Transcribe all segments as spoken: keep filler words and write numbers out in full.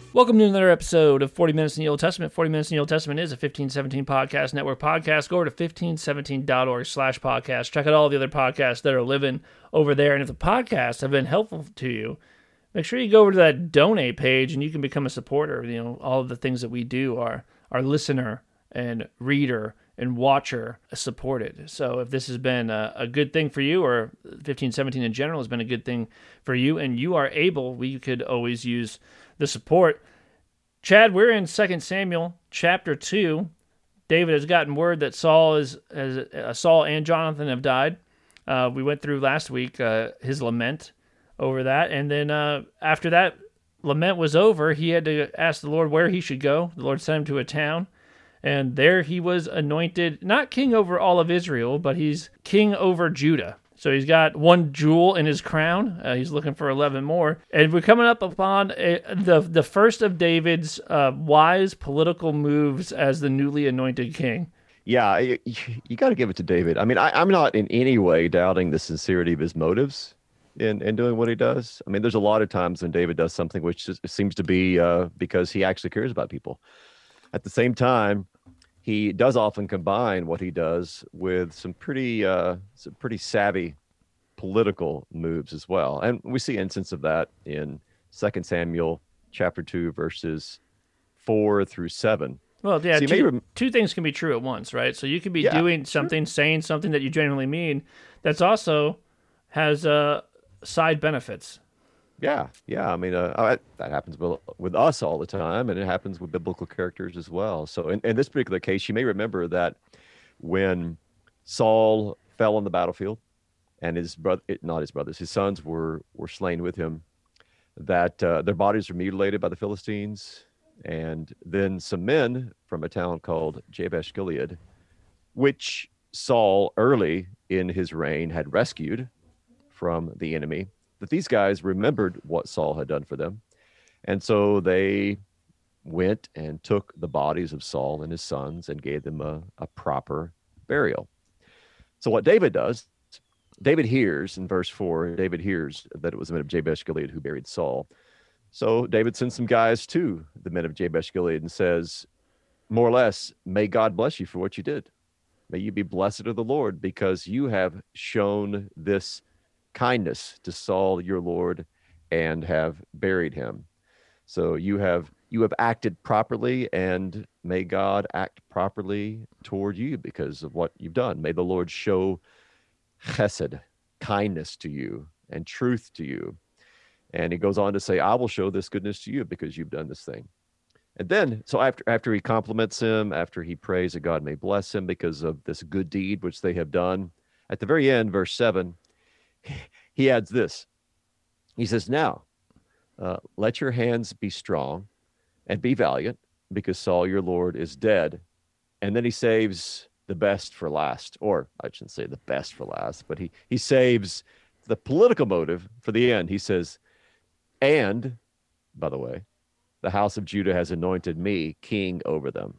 Welcome to another episode of forty minutes in the Old Testament. forty minutes in the Old Testament is a fifteen seventeen Podcast Network podcast. Go over to fifteen seventeen dot org slash podcast. Check out all the other podcasts that are living over there. And if the podcasts have been helpful to you, make sure you go over to that donate page and you can become a supporter. You know, all of the things that we do are our listener and reader and watcher supported. So if this has been a, a good thing for you, or fifteen seventeen in general has been a good thing for you, and you are able, we could always use the support. Chad, we're in Second Samuel chapter two. David has gotten word that Saul is as uh, Saul and Jonathan have died. Uh, we went through last week uh, his lament over that, and then uh, after that lament was over, he had to ask the Lord where he should go. The Lord sent him to a town, and there he was anointed, not king over all of Israel, but he's king over Judah. So he's got one jewel in his crown. Uh, he's looking for eleven more. And we're coming up upon a, the the first of David's uh, wise political moves as the newly anointed king. Yeah, you, you got to give it to David. I mean, I, I'm not in any way doubting the sincerity of his motives in, in doing what he does. I mean, there's a lot of times when David does something which just seems to be uh, because he actually cares about people. At the same time, he does often combine what he does with some pretty uh, some pretty savvy political moves as well. And we see instance of that in Second Samuel chapter two, verses four through seven. Well, yeah, so two, rem- two things can be true at once, right? So you could be yeah, doing something, sure. saying something that you genuinely mean that's also has uh, side benefits. Yeah, yeah. I mean, uh, I, that happens with, with us all the time, and it happens with biblical characters as well. So in, in this particular case, you may remember that when Saul fell on the battlefield and his brother, not his brothers, his sons were, were slain with him, that uh, their bodies were mutilated by the Philistines. And then some men from a town called Jabesh Gilead, which Saul early in his reign had rescued from the enemy, that these guys remembered what Saul had done for them. And so they went and took the bodies of Saul and his sons and gave them a, a proper burial. So what David does, David hears in verse four, David hears that it was the men of Jabesh Gilead who buried Saul. So David sends some guys to the men of Jabesh Gilead and says, more or less, may God bless you for what you did. May you be blessed of the Lord, because you have shown this kindness to Saul your Lord and have buried him. So you have you have acted properly, and may God act properly toward you because of what you've done. May the Lord show chesed, kindness to you, and truth to you. And he goes on to say, I will show this goodness to you because you've done this thing. And then, so after after he compliments him, after he prays that God may bless him because of this good deed which they have done, at the very end, verse seven, he adds this. He says, now, uh, let your hands be strong and be valiant, because Saul, your Lord, is dead. And then he saves the best for last, or I shouldn't say the best for last, but he, he saves the political motive for the end. He says, and, by the way, the house of Judah has anointed me king over them.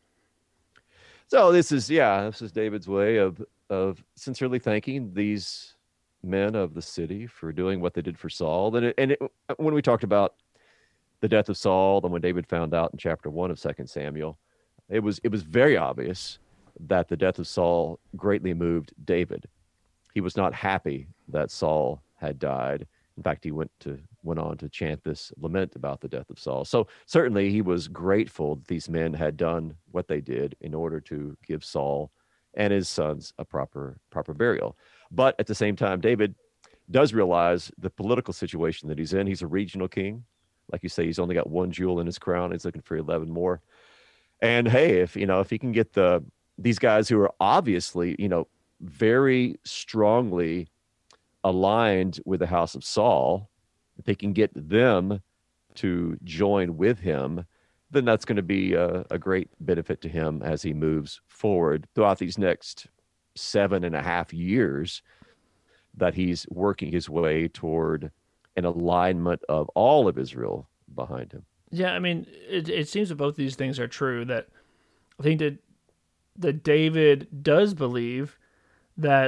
So this is, yeah, this is David's way of, of sincerely thanking these men of the city for doing what they did for Saul. And, it, and it, when we talked about the death of Saul, and when David found out in chapter one of Second Samuel, it was it was very obvious that the death of Saul greatly moved David. He was not happy that Saul had died. In fact, he went to went on to chant this lament about the death of Saul. So certainly he was grateful that these men had done what they did in order to give Saul and his sons a proper proper burial. But at the same time, David does realize the political situation that he's in. He's a regional king. Like you say, he's only got one jewel in his crown. He's looking for eleven more. And hey, if you know, if he can get the these guys who are obviously, you know, very strongly aligned with the house of Saul, if they can get them to join with him, then that's going to be a, a great benefit to him as he moves forward throughout these next seven and a half years that he's working his way toward an alignment of all of Israel behind him. Yeah, I mean, it, it seems that both these things are true. That I think that that David does believe that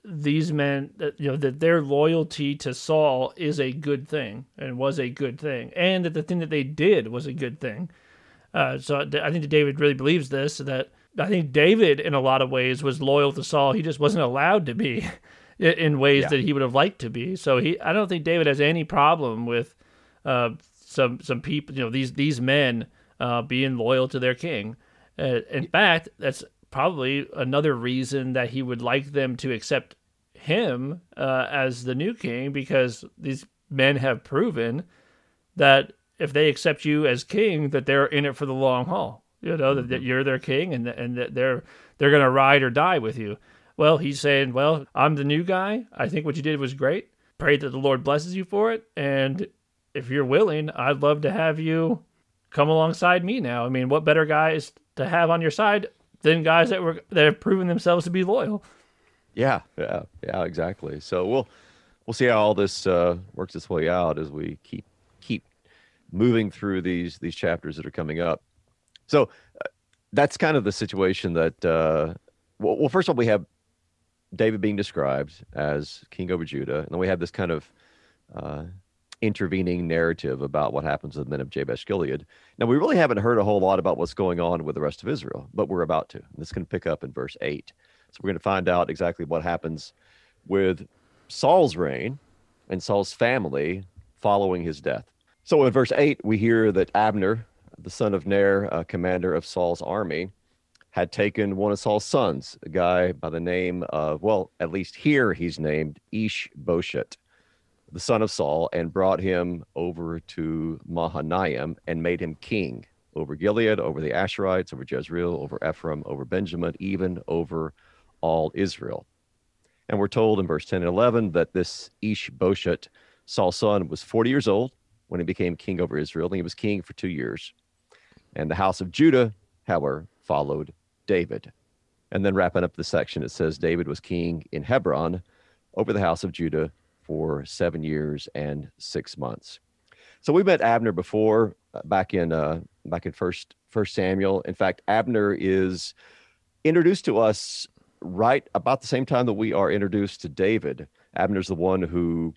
these men, that you know, that their loyalty to Saul is a good thing and was a good thing, and that the thing that they did was a good thing. Uh, so I think that David really believes this. That I think David, in a lot of ways, was loyal to Saul. He just wasn't allowed to be in ways Yeah. that he would have liked to be. So he, I don't think David has any problem with uh, some some people, you know, these these men uh, being loyal to their king. Uh, in fact, that's probably another reason that he would like them to accept him uh, as the new king, because these men have proven that if they accept you as king, that they're in it for the long haul. You know, that, that you're their king, and and that they're they're going to ride or die with you. Well, he's saying, well, I'm the new guy. I think what you did was great. Pray that the Lord blesses you for it. And if you're willing, I'd love to have you come alongside me now. I mean, what better guys to have on your side than guys that were that have proven themselves to be loyal? Yeah, yeah, yeah, exactly. So we'll we'll see how all this uh, works its way out as we keep keep moving through these these chapters that are coming up. So uh, that's kind of the situation that. Uh, well, well, first of all, we have David being described as king over Judah, and then we have this kind of uh, intervening narrative about what happens with the men of Jabesh Gilead. Now, we really haven't heard a whole lot about what's going on with the rest of Israel, but we're about to. And this is going to pick up in verse eight. So we're going to find out exactly what happens with Saul's reign and Saul's family following his death. So in verse eight, we hear that Abner, the son of Ner, uh, commander of Saul's army, had taken one of Saul's sons, a guy by the name of, well, at least here he's named Ish-bosheth, the son of Saul, and brought him over to Mahanaim and made him king over Gilead, over the Asherites, over Jezreel, over Ephraim, over Benjamin, even over all Israel. And we're told in verse ten and eleven that this Ish-bosheth, Saul's son, was forty years old when he became king over Israel, and he was king for two years. And the house of Judah, however, followed David. And then wrapping up the section, it says David was king in Hebron over the house of Judah for seven years and six months. So we met Abner before, uh, back in uh, back in First First Samuel. In fact, Abner is introduced to us right about the same time that we are introduced to David. Abner's the one who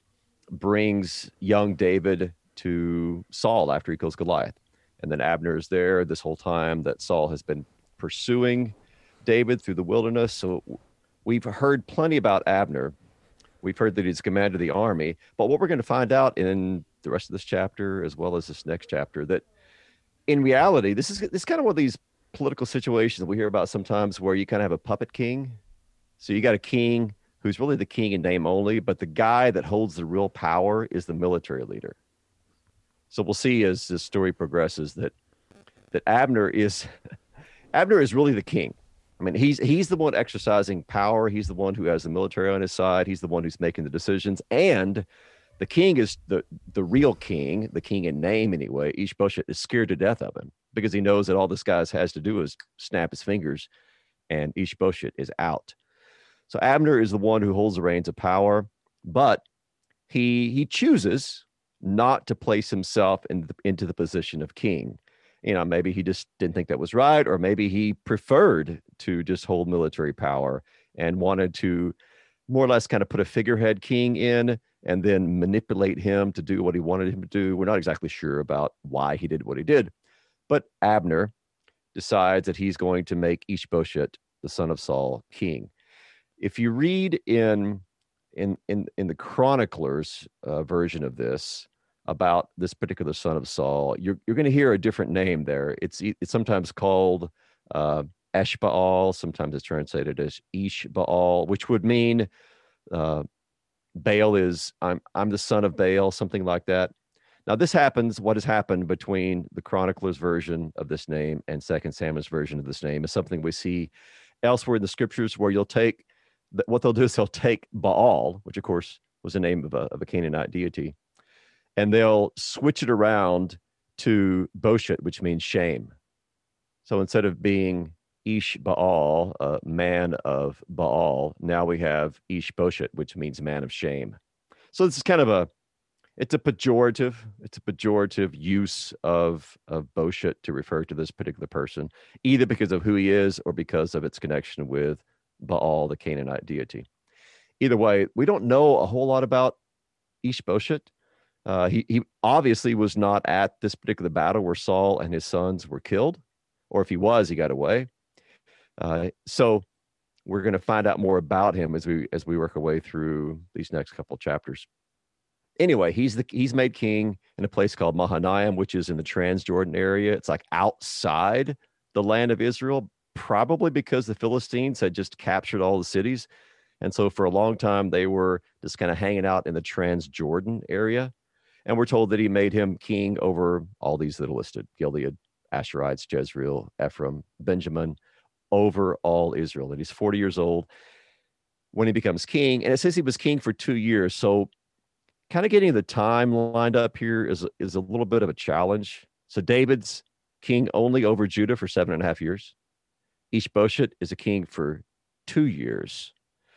brings young David to Saul after he kills Goliath. And then Abner is there this whole time that Saul has been pursuing David through the wilderness. So we've heard plenty about Abner. We've heard that he's commander of the army. But what we're going to find out in the rest of this chapter, as well as this next chapter, that in reality, this is this is kind of one of these political situations that we hear about sometimes where you kind of have a puppet king. So you got a king who's really the king in name only, but the guy that holds the real power is the military leader. So we'll see as this story progresses that that Abner is Abner is really the king. I mean, he's he's the one exercising power. He's the one who has the military on his side. He's the one who's making the decisions. And the king is the the real king, the king in name anyway. Ish-bosheth is scared to death of him because he knows that all this guy has to do is snap his fingers, and Ish-bosheth is out. So Abner is the one who holds the reins of power, but he he chooses not to place himself in the, into the position of king. You know, maybe he just didn't think that was right, or maybe he preferred to just hold military power and wanted to more or less kind of put a figurehead king in and then manipulate him to do what he wanted him to do. We're not exactly sure about why he did what he did, but Abner decides that he's going to make Ish-bosheth, the son of Saul, king. If you read in in in in the chronicler's uh, version of this about this particular son of Saul, you're you're going to hear a different name there. It's it's sometimes called uh, Eshbaal, sometimes it's translated as Ish-baal, which would mean uh, Baal is I'm I'm the son of Baal, something like that. Now this happens. What has happened between the chronicler's version of this name and Second Samuel's version of this name is something we see elsewhere in the scriptures, where you'll take what they'll do is they'll take Baal, which of course was the name of a, of a Canaanite deity, and they'll switch it around to Bosheth, which means shame. So instead of being Ish-baal, uh, man of Baal, now we have Ish-bosheth, which means man of shame. So this is kind of a, it's a pejorative, it's a pejorative use of, of Bosheth to refer to this particular person, either because of who he is or because of its connection with Baal, the Canaanite deity. either way, we don't know a whole lot about Ishbosheth. Uh, he, he obviously was not at this particular battle where Saul and his sons were killed, or if he was, he got away. Uh, so we're going to find out more about him as we as we work our way through these next couple chapters. Anyway, he's the he's made king in a place called Mahanaim, which is in the Transjordan area. It's like outside the land of Israel, probably because the Philistines had just captured all the cities. And so for a long time, they were just kind of hanging out in the Transjordan area. And we're told that he made him king over all these that are listed: Gilead, Asherites, Jezreel, Ephraim, Benjamin, over all Israel. And he's forty years old when he becomes king. And it says he was king for two years. So kind of getting the time lined up here is, is a little bit of a challenge. So David's king only over Judah for seven and a half years. Ishbosheth is a king for two years.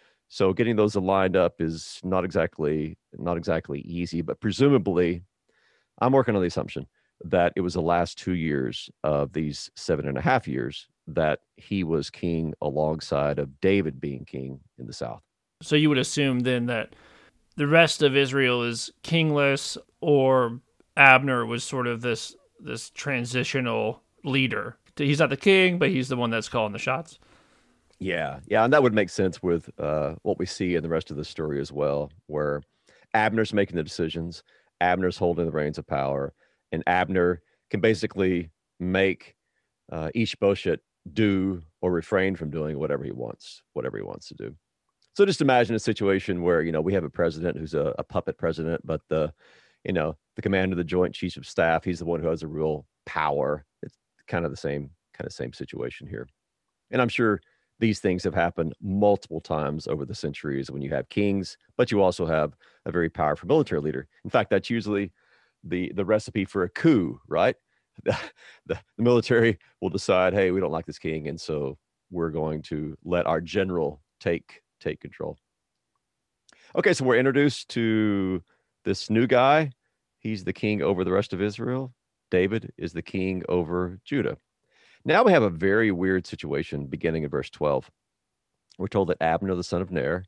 So getting those lined up is not exactly not exactly easy, but presumably, I'm working on the assumption that it was the last two years of these seven and a half years that he was king alongside of David being king in the south. So you would assume then that the rest of Israel is kingless, or Abner was sort of this this transitional leader. He's not the king, but he's the one that's calling the shots. Yeah, yeah, and that would make sense with uh, what we see in the rest of the story as well, where Abner's making the decisions, Abner's holding the reins of power, and Abner can basically make uh, Ishbosheth do or refrain from doing whatever he wants, whatever he wants to do. So just imagine a situation where, you know, we have a president who's a, a puppet president, but the, you know, the commander of the Joint Chiefs of Staff, he's the one who has a real power. It's kind of the same kind of same situation here. And I'm sure these things have happened multiple times over the centuries when you have kings, but you also have a very powerful military leader. In fact, that's usually the, the recipe for a coup, right? The, the, the military will decide, hey, we don't like this king, and so we're going to let our general take take control. Okay, so we're introduced to this new guy. He's the king over the rest of Israel. David is the king over Judah. Now we have a very weird situation beginning in verse twelve. We're told that Abner, the son of Ner,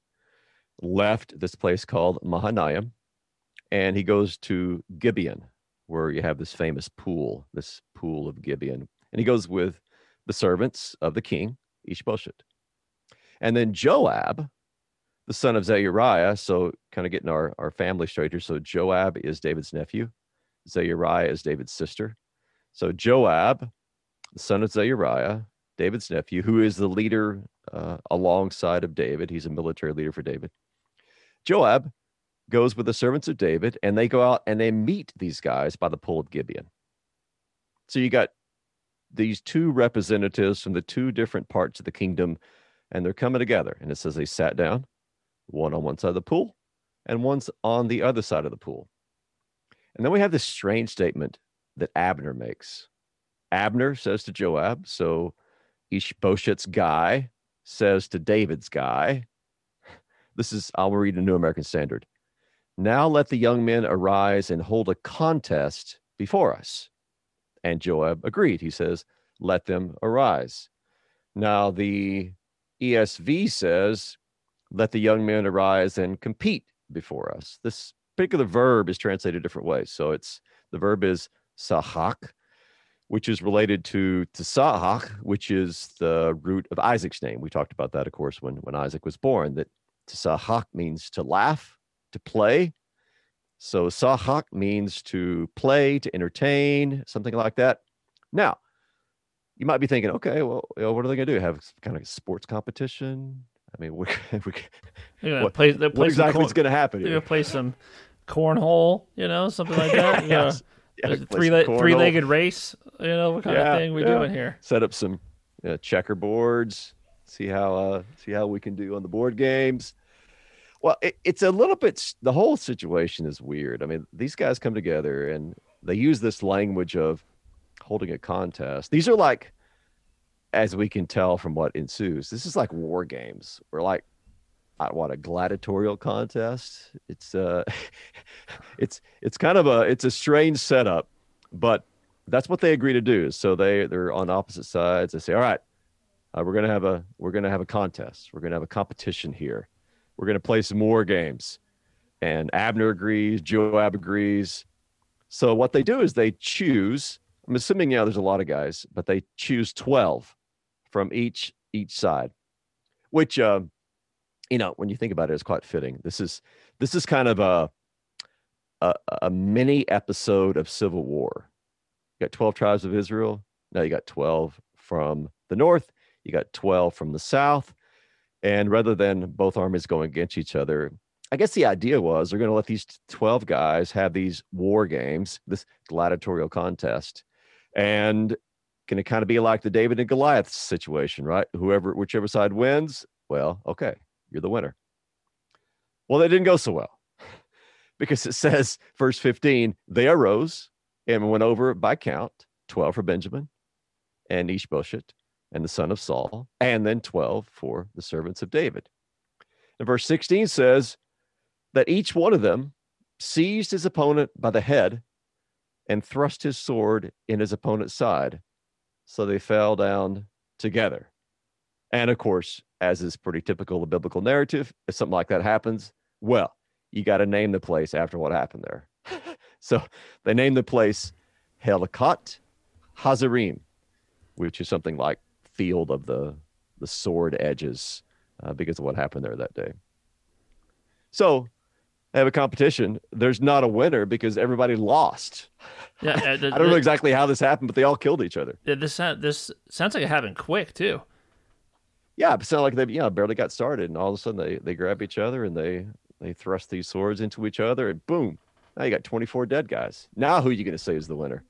left this place called Mahanaim, and he goes to Gibeon, where you have this famous pool, this pool of Gibeon. And he goes with the servants of the king, Ishbosheth. And then Joab, the son of Zeruiah, so kind of getting our, our family straight here. So Joab is David's nephew. Zeruiah is David's sister. So Joab, the son of Zeruiah, David's nephew, who is the leader uh, alongside of David. He's a military leader for David. Joab goes with the servants of David, and they go out and they meet these guys by the pool of Gibeon. So you got these two representatives from the two different parts of the kingdom, and they're coming together. And it says they sat down, one on one side of the pool, and one's on the other side of the pool. And then we have this strange statement that Abner makes. Abner says to Joab, so Ishbosheth's guy says to David's guy, this is, I'll read the New American Standard. Now let the young men arise and hold a contest before us. And Joab agreed. He says, let them arise. Now the E S V says, let the young men arise and compete before us. This particular verb is translated different ways. So it's, the verb is sahak, which is related to Tsahak, which is the root of Isaac's name. We talked about that, of course, when, when Isaac was born, that Tsahak means to laugh, to play. So Sahak means to play, to entertain, something like that. Now, you might be thinking, okay, well, you know, what are they going to do? Have kind of a sports competition? I mean, we, we, what, play, play what exactly corn, is going to happen here? They're going to play some cornhole, you know, something like that. yes. Yeah, three le- three-legged race, you know, what kind yeah, of thing we yeah. doing here? Set up some uh, checkerboards, see how uh, see how we can do on the board games. Well, it, it's a little bit, the whole situation is weird. I mean, these guys come together and they use this language of holding a contest. These are like, as we can tell from what ensues, this is like war games. We're like, I what, a gladiatorial contest. It's uh, it's it's kind of a it's a strange setup, but that's what they agree to do. So they they're on opposite sides. They say, all right, uh, we're gonna have a we're gonna have a contest. We're gonna have a competition here. we're going to play some more games. And Abner agrees, Joab agrees. So what they do is they choose, I'm assuming, yeah, there's a lot of guys, but they choose twelve from each each side, which, uh, you know, when you think about it, is quite fitting. This is this is kind of a, a, a mini episode of Civil War. You got twelve tribes of Israel. Now you got twelve from the north. You got twelve from the south. And rather than both armies going against each other, I guess the idea was they're going to let these twelve guys have these war games, this gladiatorial contest, and going to kind of be like the David and Goliath situation, right? Whoever, whichever side wins, well, okay, you're the winner. Well, that didn't go so well because it says, verse fifteen, they arose and went over by count, twelve for Benjamin and Ishbosheth and the son of Saul, and then twelve for the servants of David. And verse sixteen says that each one of them seized his opponent by the head and thrust his sword in his opponent's side. So they fell down together. And of course, as is pretty typical of biblical narrative, if something like that happens, well, you got to name the place after what happened there. So they named the place Helkath Hazarim, which is something like field of the, the sword edges, uh, because of what happened there that day. So they have a competition. There's not a winner because everybody lost. Yeah, uh, the, I don't the, know exactly how this happened, but they all killed each other. Yeah, this this sounds like it happened quick too. Yeah, it sounded like they, you know, barely got started, and all of a sudden they they grab each other and they they thrust these swords into each other, and boom, now you got twenty-four dead guys. Now who are you going to say is the winner?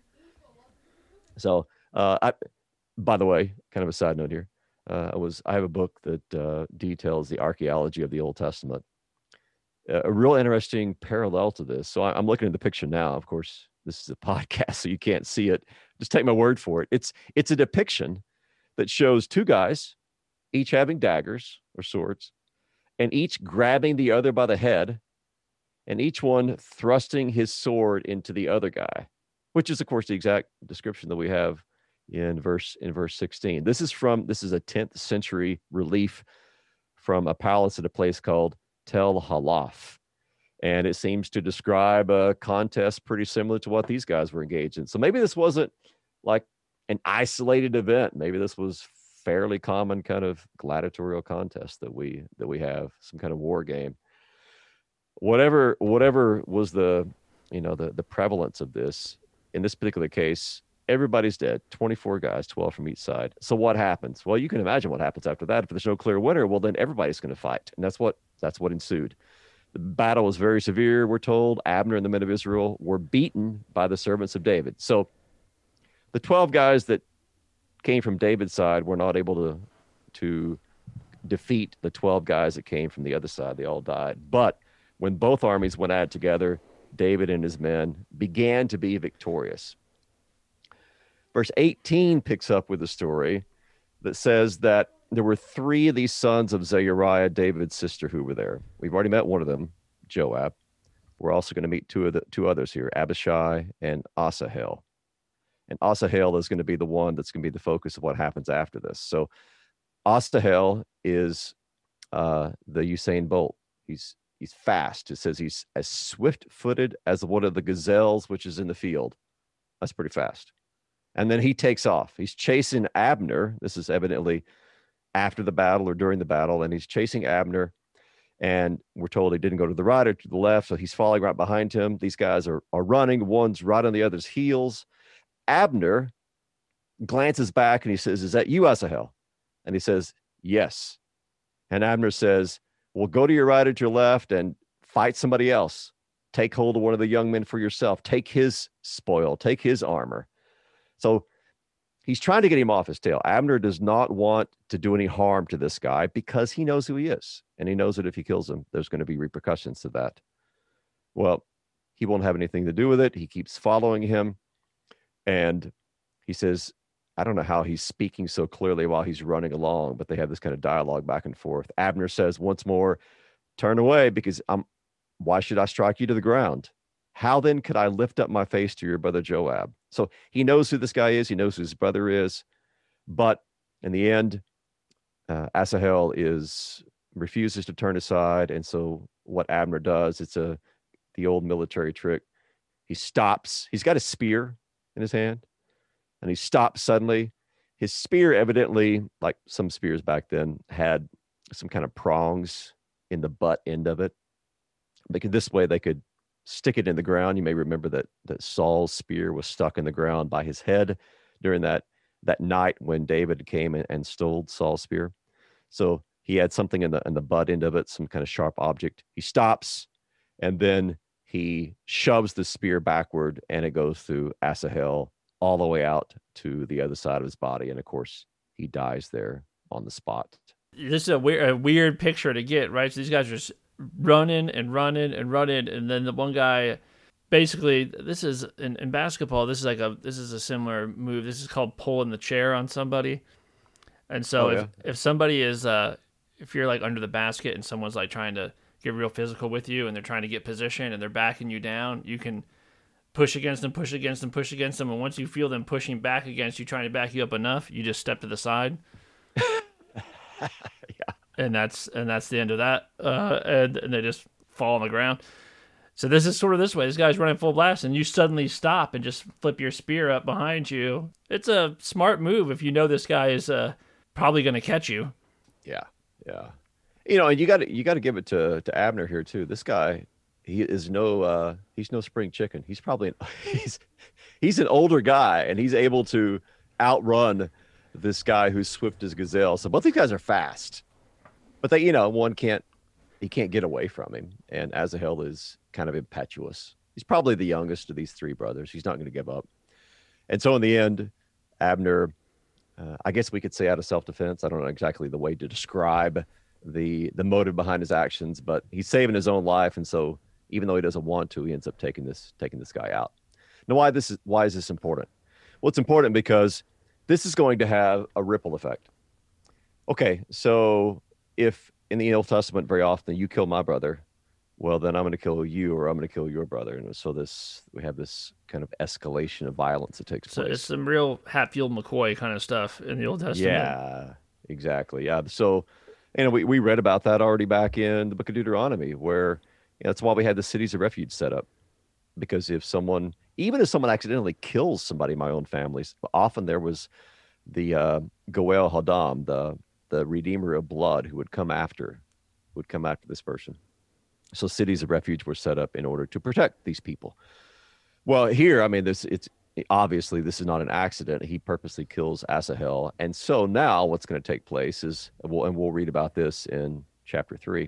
So, uh, I, by the way, kind of a side note here, uh, I was I have a book that uh, details the archaeology of the Old Testament. Uh, a real interesting parallel to this. So I, I'm looking at the picture now. Of course, this is a podcast, so you can't see it. Just take my word for it. It's it's a depiction that shows two guys, each having daggers or swords, and each grabbing the other by the head, and each one thrusting his sword into the other guy, which is, of course, the exact description that we have in verse in verse sixteen. This is from this is a tenth century relief from a palace at a place called Tel Halaf, and it seems to describe a contest pretty similar to what these guys were engaged in. So maybe this wasn't like an isolated event. Maybe this was fairly common kind of gladiatorial contest that we that we have, some kind of war game. Whatever whatever was the you know the the prevalence of this, in this particular case, everybody's dead. twenty-four guys, twelve from each side. So what happens? Well, you can imagine what happens after that. If there's no clear winner, well, then everybody's going to fight, and that's what that's what ensued. The battle was very severe, we're told. Abner and the men of Israel were beaten by the servants of David. So the twelve guys that came from David's side were not able to to defeat the twelve guys that came from the other side. They all died. But when both armies went at it together, David and his men began to be victorious. Verse eighteen picks up with a story that says that there were three of these sons of Zeruiah, David's sister, who were there. We've already met one of them, Joab. We're also going to meet two of the two others here, Abishai and Asahel. And Asahel is going to be the one that's going to be the focus of what happens after this. So Asahel is uh, the Usain Bolt. He's he's fast. It says he's as swift-footed as one of the gazelles which is in the field. That's pretty fast. And then he takes off. He's chasing Abner. This is evidently after the battle or during the battle, and he's chasing Abner. And we're told he didn't go to the right or to the left, so he's following right behind him. These guys are, are running. One's right on the other's heels. Abner glances back and he says, "Is that you, Asahel?" And he says, "Yes." And Abner says, "Well, go to your right or to your left and fight somebody else. Take hold of one of the young men for yourself. Take his spoil. Take his armor." So he's trying to get him off his tail. Abner does not want to do any harm to this guy because he knows who he is. And he knows that if he kills him, there's going to be repercussions to that. Well, he won't have anything to do with it. He keeps following him. And he says, I don't know how he's speaking so clearly while he's running along, but they have this kind of dialogue back and forth. Abner says once more, "Turn away, because I'm, why should I strike you to the ground? How then could I lift up my face to your brother Joab?" So he knows who this guy is. He knows who his brother is. But in the end, uh, Asahel is refuses to turn aside. And so what Abner does, it's a the old military trick. He stops. He's got a spear in his hand, and he stops suddenly. His spear, evidently, like some spears back then, had some kind of prongs in the butt end of it. Because this way they could stick it in the ground. You may remember that that Saul's spear was stuck in the ground by his head during that that night when David came and, and stole Saul's spear. So he had something in the in the butt end of it, some kind of sharp object. He stops, and then he shoves the spear backward, and it goes through Asahel all the way out to the other side of his body. And of course, he dies there on the spot. This is a weird, a weird picture to get, right? So these guys are just running and running and running, and then the one guy, basically, this is in, in basketball. This is like a this is a similar move. This is called pulling the chair on somebody. And so Oh, if yeah. if somebody is uh if you're like under the basket and someone's like trying to get real physical with you and they're trying to get position and they're backing you down, you can push against them, push against them, push against them, and once you feel them pushing back against you, trying to back you up enough, you just step to the side. Yeah. And that's and that's the end of that. Uh, and, and they just fall on the ground. So this is sort of this way. This guy's running full blast, and you suddenly stop and just flip your spear up behind you. It's a smart move if you know this guy is uh, probably going to catch you. Yeah, yeah. You know, and you got to you got to give it to to Abner here too. This guy, he is no uh, he's no spring chicken. He's probably an, he's he's an older guy, and he's able to outrun this guy who's swift as gazelle. So both these guys are fast, but they, you know, one can't he can't get away from him. And Asahel is kind of impetuous. He's probably the youngest of these three brothers. He's not going to give up. And so in the end, Abner, uh, I guess we could say out of self-defense. I don't know exactly the way to describe the the motive behind his actions, but he's saving his own life. And so even though he doesn't want to, he ends up taking this taking this guy out. Now, why this is why is this important? Well, it's important because this is going to have a ripple effect. Okay, so if in the Old Testament very often you kill my brother, well, then I'm going to kill you, or I'm going to kill your brother. And so this we have this kind of escalation of violence that takes So place. it's some real Hatfield McCoy kind of stuff in the Old Testament. Yeah, exactly. Yeah. So, you know, we, we read about that already back in the book of Deuteronomy, where you know, that's why we had the cities of refuge set up. Because if someone, even if someone accidentally kills somebody in my own family, often there was the uh, Goel Hadam, the the redeemer of blood, who would come after, would come after this person. So cities of refuge were set up in order to protect these people. Well, here, I mean, this it's obviously this is not an accident. He purposely kills Asahel, and so now what's going to take place is, well, and we'll read about this in chapter three,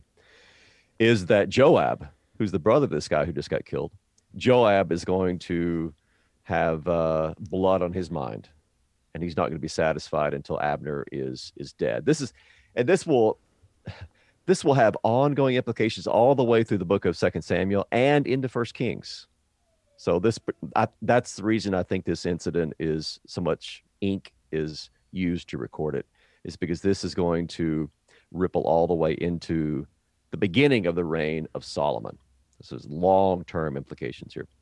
is that Joab, who's the brother of this guy who just got killed, Joab is going to have uh, blood on his mind, and he's not going to be satisfied until Abner is is dead. This is, and this will. This will have ongoing implications all the way through the book of Second Samuel and into First Kings. So this, I, that's the reason I think this incident is so much ink is used to record it, is because this is going to ripple all the way into the beginning of the reign of Solomon. This is long-term implications here.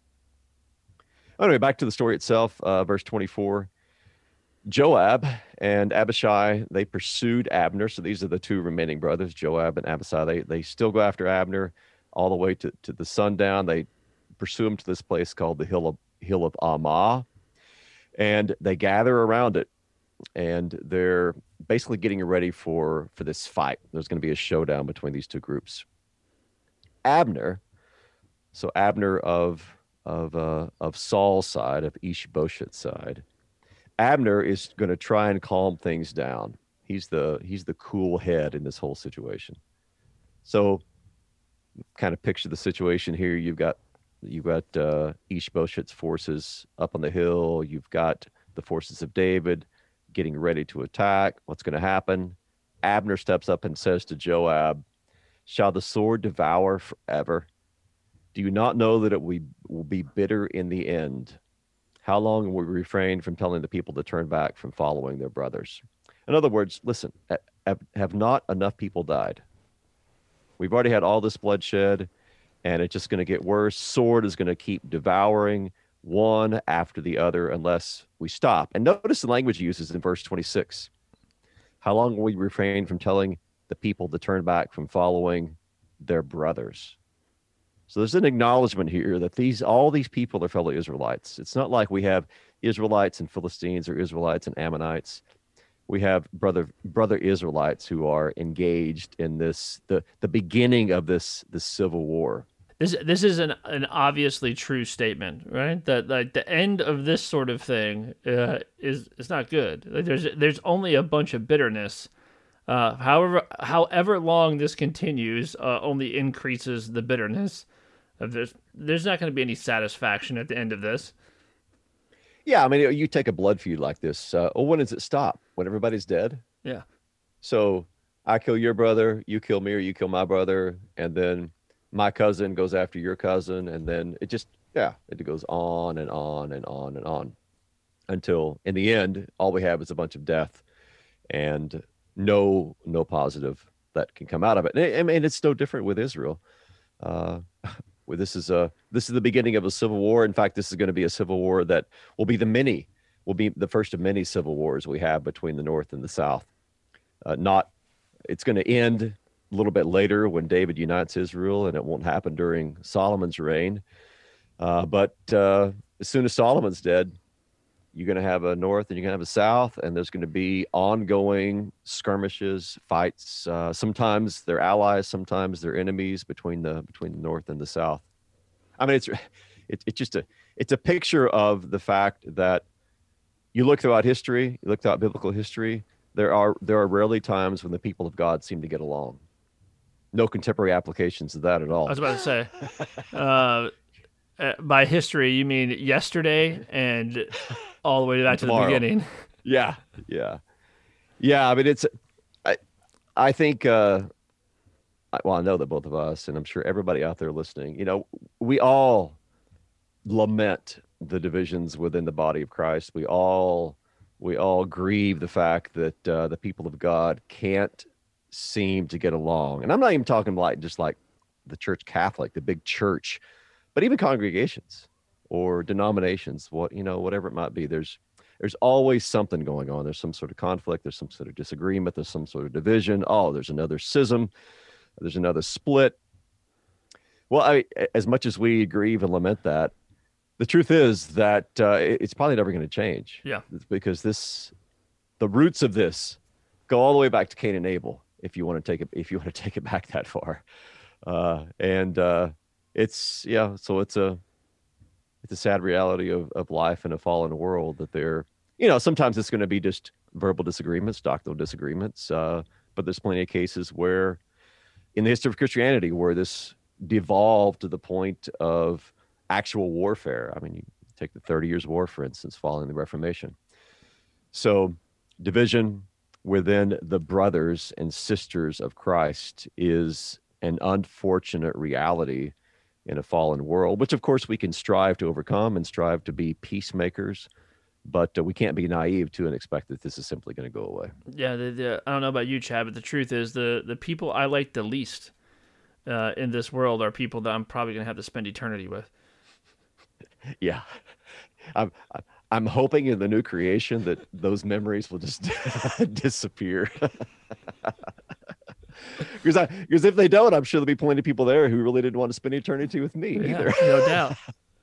Anyway, back to the story itself, uh, verse twenty-four. Joab and Abishai, they pursued Abner. So these are the two remaining brothers, Joab and Abishai. They they still go after Abner all the way to, to the sundown. They pursue him to this place called the Hill of Hill of Ammah, and they gather around it, and they're basically getting ready for for this fight. There's going to be a showdown between these two groups. Abner, so Abner of of uh, of Saul's side, of Ishbosheth's side. Abner is going to try and calm things down. He's the he's the cool head in this whole situation. So, kind of picture the situation here. You've got you've got uh, Ishbosheth's forces up on the hill. You've got the forces of David getting ready to attack. What's going to happen? Abner steps up and says to Joab, "Shall the sword devour forever? Do you not know that it will be, will be bitter in the end? How long will we refrain from telling the people to turn back from following their brothers?" In other words, listen, have, have not enough people died? We've already had all this bloodshed, and it's just going to get worse. Sword is going to keep devouring one after the other unless we stop. And notice the language he uses in verse twenty-six. How long will we refrain from telling the people to turn back from following their brothers. So there's an acknowledgement here that these all these people are fellow Israelites. It's not like we have Israelites and Philistines or Israelites and Ammonites. We have brother brother Israelites who are engaged in this the the beginning of this this civil war. This this is an an obviously true statement, right? That like the end of this sort of thing uh, is is not good. Like, there's there's only a bunch of bitterness. Uh, however however long this continues, uh, only increases the bitterness. Uh, there's there's not going to be any satisfaction at the end of this. Yeah, I mean, you take a blood feud like this. Uh, well, when does it stop? When everybody's dead? Yeah. So I kill your brother, you kill me, or you kill my brother, and then my cousin goes after your cousin, and then it just, yeah, it goes on and on and on and on until in the end, all we have is a bunch of death and no, no positive that can come out of it. And I mean, it's no different with Israel. Uh, well, this is a, this is the beginning of a civil war. In fact, this is going to be a civil war that will be the many, will be the first of many civil wars we have between the North and the South. Uh, not, it's going to end a little bit later when David unites Israel, and it won't happen during Solomon's reign. Uh, but uh, as soon as Solomon's dead, you're going to have a north and you're going to have a south, and there's going to be ongoing skirmishes, fights. Uh, sometimes they're allies, sometimes they're enemies between the between the north and the south. I mean, it's it, it's just a it's a picture of the fact that you look throughout history, you look throughout biblical history. There are there are rarely times when the people of God seem to get along. No contemporary applications of that at all. I was about to say, uh, uh, by history, you mean yesterday and all the way back to Tomorrow. the beginning. Yeah, yeah, yeah. I mean, it's. I, I think. Uh, I, well, I know that both of us, and I'm sure everybody out there listening, you know, we all lament the divisions within the body of Christ. We all, we all grieve the fact that uh, the people of God can't seem to get along. And I'm not even talking like just like the church Catholic, the big church, but even congregations or denominations, what, you know, whatever it might be. There's, there's always something going on. There's some sort of conflict. There's some sort of disagreement. There's some sort of division. Oh, there's another schism. There's another split. Well, I, as much as we grieve and lament that, the truth is that uh, it's probably never going to change. Yeah. It's because this, the roots of this go all the way back to Cain and Abel. If you want to take it, if you want to take it back that far, uh, and uh, it's yeah, so it's a it's a sad reality of, of life in a fallen world that there, you know, sometimes it's going to be just verbal disagreements, doctrinal disagreements, uh, but there's plenty of cases where, in the history of Christianity, where this devolved to the point of actual warfare. I mean, you take the Thirty Years' War, for instance, following the Reformation. So division within the brothers and sisters of Christ is an unfortunate reality in a fallen world, which of course we can strive to overcome and strive to be peacemakers, but uh, we can't be naive to and expect that this is simply going to go away. Yeah, the, the, I don't know about you, Chad, but the truth is the, the people I like the least uh, in this world are people that I'm probably going to have to spend eternity with. Yeah. I'm, I'm hoping in the new creation that those memories will just disappear. Because I, because if they don't, I'm sure there'll be plenty of people there who really didn't want to spend eternity with me Yeah, either. no doubt.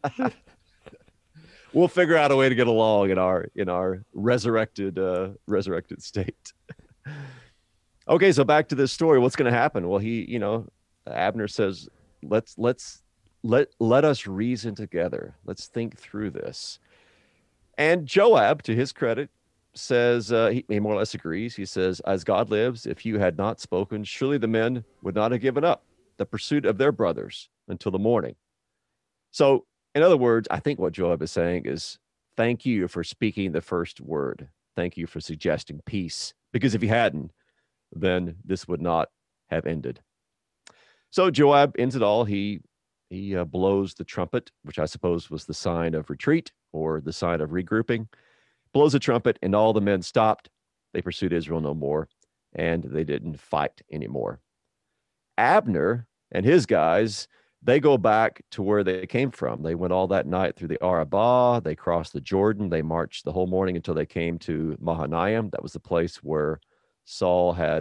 We'll figure out a way to get along in our in our resurrected uh, resurrected state. Okay, so back to this story. What's going to happen? Well, he, you know, Abner says, "Let's let's let let us reason together. Let's think through this." And Joab, to his credit, says, uh, he, he more or less agrees. He says, "As God lives, if you had not spoken, surely the men would not have given up the pursuit of their brothers until the morning." So, in other words, I think what Joab is saying is, thank you for speaking the first word. Thank you for suggesting peace. Because if you hadn't, then this would not have ended. So Joab ends it all. He he uh, blows the trumpet, which I suppose was the sign of retreat or the sign of regrouping. Blows the trumpet, and all the men stopped. They pursued Israel no more, and they didn't fight anymore. Abner and his guys, they go back to where they came from. They went all that night through the Arabah. They crossed the Jordan. They marched the whole morning until they came to Mahanaim. That was the place where Saul had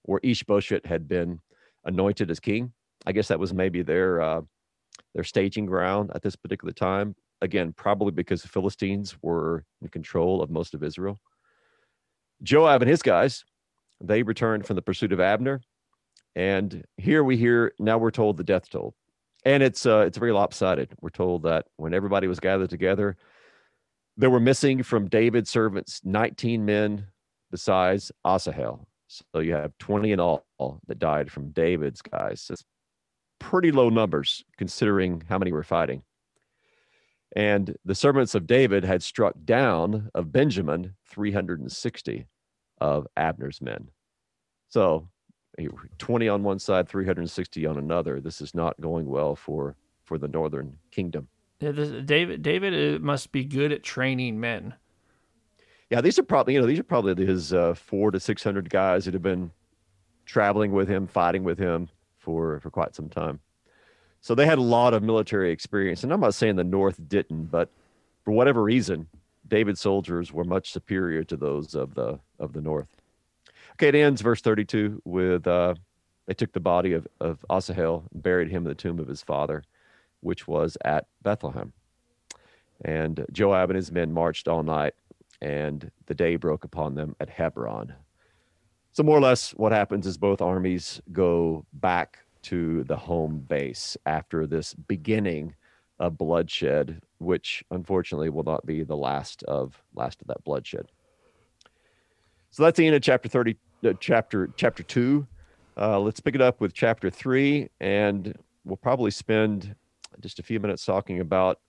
where Ishbosheth had been anointed as king. I guess that was maybe their uh, their staging ground at this particular time. Again, probably because the Philistines were in control of most of Israel. Joab and his guys, they returned from the pursuit of Abner. And here we hear, now we're told the death toll. And it's uh, it's very lopsided. We're told that when everybody was gathered together, there were missing from David's servants nineteen men besides Asahel. So you have twenty in all that died from David's guys. It's pretty low numbers considering how many were fighting. And the servants of David had struck down of Benjamin three hundred sixty of Abner's men. So twenty on one side, three hundred sixty on another. This is not going well for, for the northern kingdom. Yeah, this, David David must be good at training men. Yeah, these are probably, you know, these are probably his uh, four to six hundred guys that have been traveling with him, fighting with him for, for quite some time. So they had a lot of military experience. And I'm not saying the North didn't, but for whatever reason, David's soldiers were much superior to those of the of the North. Okay, it ends, verse thirty-two, with uh, they took the body of, of Asahel and buried him in the tomb of his father, which was at Bethlehem. And Joab and his men marched all night, and the day broke upon them at Hebron. So more or less what happens is both armies go back to the home base after this beginning of bloodshed, which unfortunately will not be the last of last of that bloodshed. So that's the end of chapter thirty, uh, chapter chapter two. Uh, let's pick it up with chapter three, and we'll probably spend just a few minutes talking about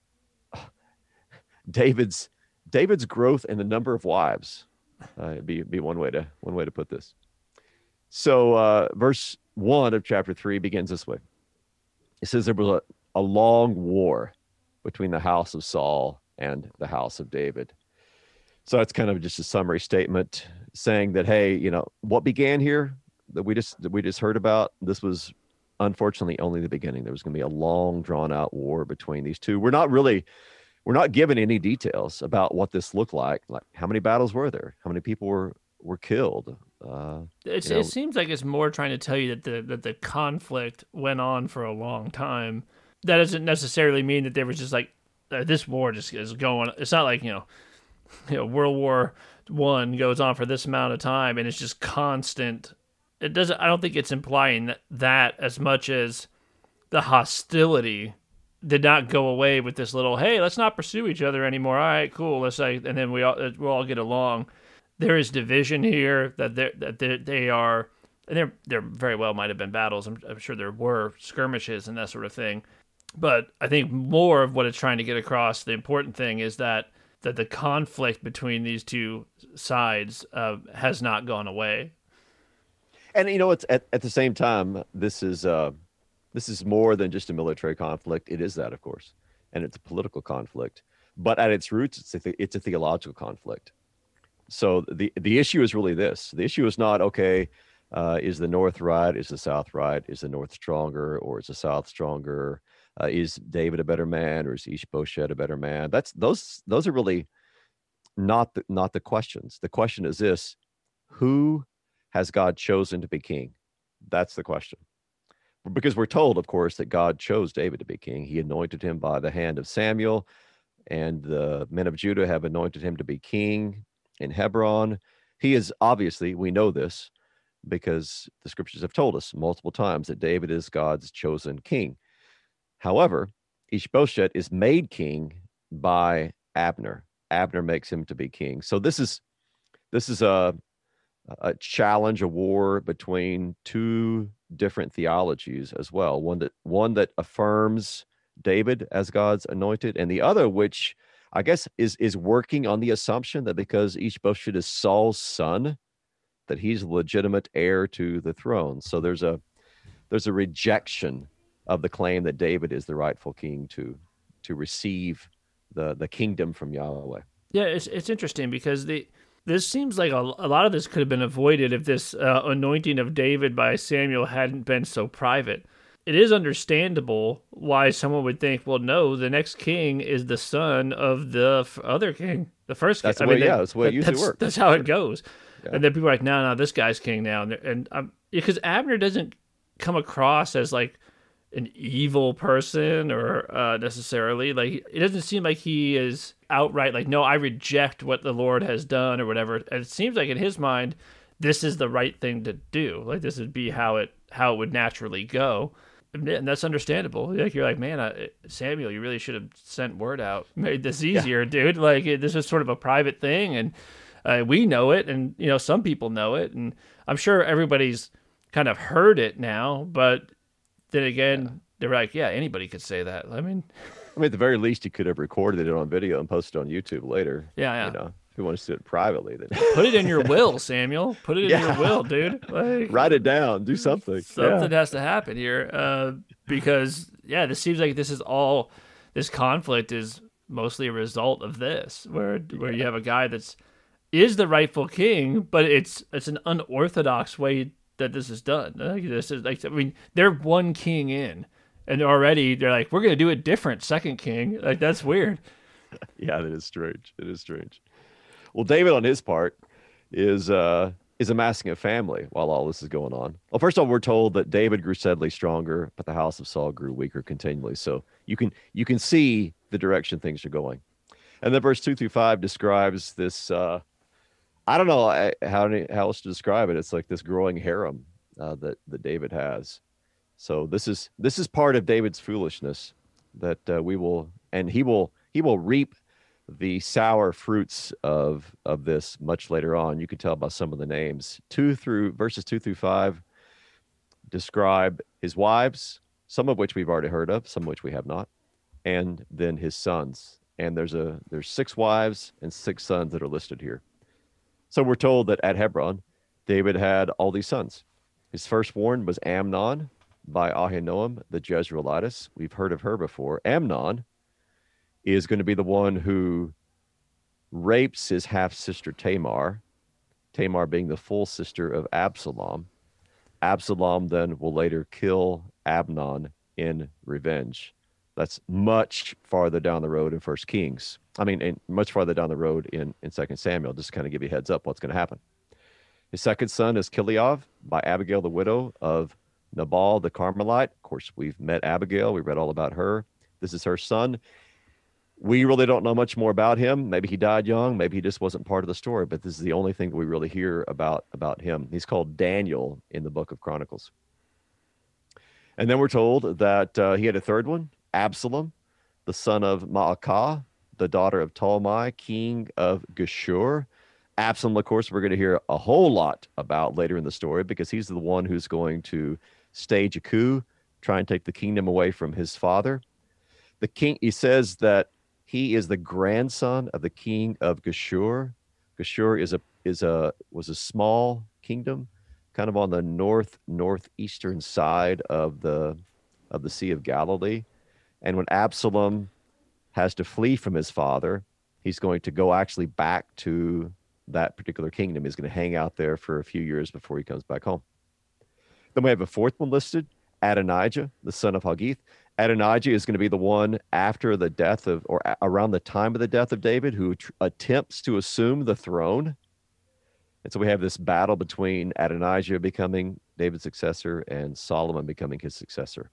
David's David's growth and the number of wives. Uh, it'd be be one way to one way to put this. So uh, verse one of chapter three begins this way. It says there was a, a long war between the house of Saul and the house of David. So that's kind of just a summary statement saying that, hey, you know, what began here that we just that we just heard about, this was unfortunately only the beginning. There was going to be a long drawn out war between these two. We're not really we're not given any details about what this looked like. Like how many battles were there? How many people were were killed? Uh, it's, you know, it seems like it's more trying to tell you that the that the conflict went on for a long time. That doesn't necessarily mean that there was just like uh, this war just is going. It's not like you know, you know, World War One goes on for this amount of time and it's just constant. It doesn't. I don't think it's implying that, that as much as the hostility did not go away with this little. Hey, let's not pursue each other anymore. All right, cool. Let's like, and then we all we'll all get along. There is division here that they that they, they are, and there there very well might have been battles. I'm, I'm sure there were skirmishes and that sort of thing, but I think more of what it's trying to get across, the important thing is that that the conflict between these two sides uh, has not gone away. And you know, it's at, at the same time, this is uh, this is more than just a military conflict. It is that, of course, and it's a political conflict. But at its roots, it's a, it's a theological conflict. So the the issue is really this. The issue is not, okay, uh, is the North right? Is the South right? Is the North stronger or is the South stronger? Uh, is David a better man or is Ishbosheth a better man? That's those those are really not the, not the questions. The question is this: who has God chosen to be king? That's the question. Because we're told, of course, that God chose David to be king. He anointed him by the hand of Samuel, and the men of Judah have anointed him to be king in Hebron. He is obviously, we know this because the scriptures have told us multiple times that David is God's chosen king. However, Ishbosheth is made king by Abner. Abner makes him to be king. So this is this is a a challenge, a war between two different theologies as well. One that one that affirms David as God's anointed, and the other which I guess is is working on the assumption that because Ishbosheth is Saul's son, that he's a legitimate heir to the throne. So there's a there's a rejection of the claim that David is the rightful king to to receive the the kingdom from Yahweh. Yeah, it's it's interesting because the this seems like a, a lot of this could have been avoided if this uh, anointing of David by Samuel hadn't been so private. It is understandable why someone would think, well, no, the next king is the son of the f- other king, the first king. That's the I way, mean, yeah, that, that's the way it usually that's, works. That's how it goes. Yeah. And then people are like, no, no, this guy's king now. And, and I'm, because Abner doesn't come across as like an evil person or uh, necessarily like it doesn't seem like he is outright like, no, I reject what the Lord has done or whatever. And it seems like in his mind, this is the right thing to do. Like this would be how it how it would naturally go. And that's understandable. Like you're like, man, I, Samuel, you really should have sent word out, made this easier, yeah. dude. Like this is sort of a private thing, and uh, we know it, and you know some people know it, and I'm sure everybody's kind of heard it now. But then again, yeah. they're like, yeah, anybody could say that. I mean, I mean, at the very least, you could have recorded it on video and posted it on YouTube later. Yeah, yeah. You know, if you want to do it privately, then put it in your will, Samuel. Put it in yeah. your will, dude. Like, write it down. Do something. Something yeah. has to happen here, uh, because yeah, this seems like this is all. This conflict is mostly a result of this, where where you have a guy that's is the rightful king, but it's it's an unorthodox way that this is done. Like, this is like I mean, they're one king in, and already they're like, we're gonna do it different, second king. Like that's weird. Yeah, that is strange. It is strange. Well, David on his part is uh, is amassing a family while all this is going on. Well, first of all, we're told that David grew steadily stronger, but the house of Saul grew weaker continually. So you can you can see the direction things are going. And then verse two through five describes this. Uh, I don't know how how else to describe it. It's like this growing harem uh, that that David has. So this is this is part of David's foolishness that uh, we will, and he will he will reap the sour fruits of of this much later on. You can tell by some of the names. Two through verses two through five describe his wives, some of which we've already heard of, some of which we have not, and then his sons. And there's a there's six wives and six sons that are listed here. So we're told that at Hebron, David had all these sons. His firstborn was Amnon by Ahinoam, the Jezreelitess. We've heard of her before. Amnon is going to be the one who rapes his half-sister Tamar, Tamar being the full sister of Absalom. Absalom then will later kill Amnon in revenge. That's much farther down the road in First Kings. I mean, and much farther down the road in, in Second Samuel, just to kind of give you a heads up what's going to happen. His second son is Kileab by Abigail, the widow of Nabal the Carmelite. Of course, we've met Abigail. We read all about her. This is her son. We really don't know much more about him. Maybe he died young. Maybe he just wasn't part of the story. But this is the only thing we really hear about, about him. He's called Daniel in the book of Chronicles. And then we're told that uh, he had a third one, Absalom, the son of Maacah, the daughter of Talmai, king of Geshur. Absalom, of course, we're going to hear a whole lot about later in the story because he's the one who's going to stage a coup, try and take the kingdom away from his father. The king, he says that he is the grandson of the king of Geshur. Geshur is a is a was a small kingdom, kind of on the north northeastern side of the of the Sea of Galilee. And when Absalom has to flee from his father, he's going to go actually back to that particular kingdom. He's going to hang out there for a few years before he comes back home. Then we have a fourth one listed, Adonijah, the son of Haggith. Adonijah is going to be the one after the death of, or around the time of the death of David, who tr- attempts to assume the throne. And so we have this battle between Adonijah becoming David's successor and Solomon becoming his successor.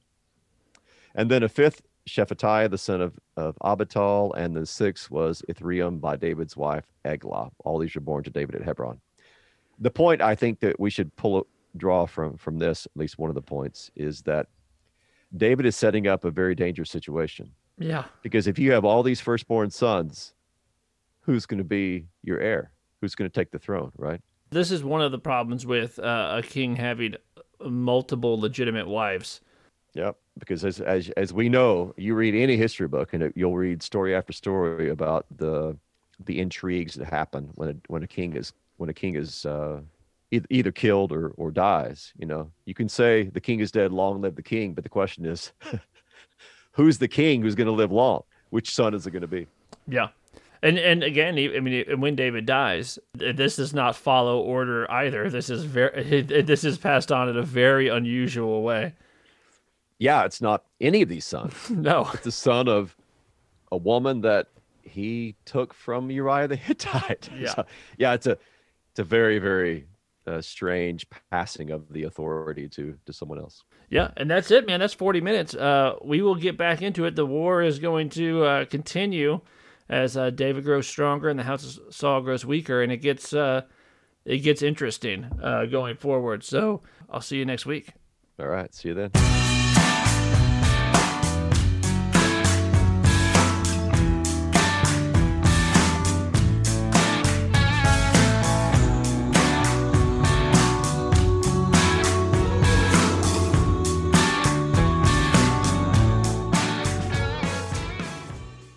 And then a fifth, Shephatiah, the son of, of Abital, and the sixth was Ithream by David's wife, Eglah. All these were born to David at Hebron. The point I think that we should pull draw from, from this, at least one of the points, is that David is setting up a very dangerous situation. Yeah. Because if you have all these firstborn sons, who's going to be your heir? Who's going to take the throne, right? This is one of the problems with uh, a king having multiple legitimate wives. Yep, because as, as as we know, you read any history book, and it, you'll read story after story about the the intrigues that happen when a when a king is when a king is uh, either, either killed or or dies. You know, you can say the king is dead, long live the king, but the question is, who's the king who's going to live long? Which son is it going to be? Yeah. And and again, I mean, when David dies, this does not follow order either. This is very this is passed on in a very unusual way. Yeah, it's not any of these sons. No. It's the son of a woman that he took from Uriah the Hittite. Yeah. So, yeah, it's a it's a very, very uh, strange passing of the authority to to someone else. Yeah, and that's it, man. That's forty minutes. Uh, we will get back into it. The war is going to uh, continue as uh, David grows stronger and the House of Saul grows weaker, and it gets uh, it gets interesting uh, going forward. So I'll see you next week. All right, see you then.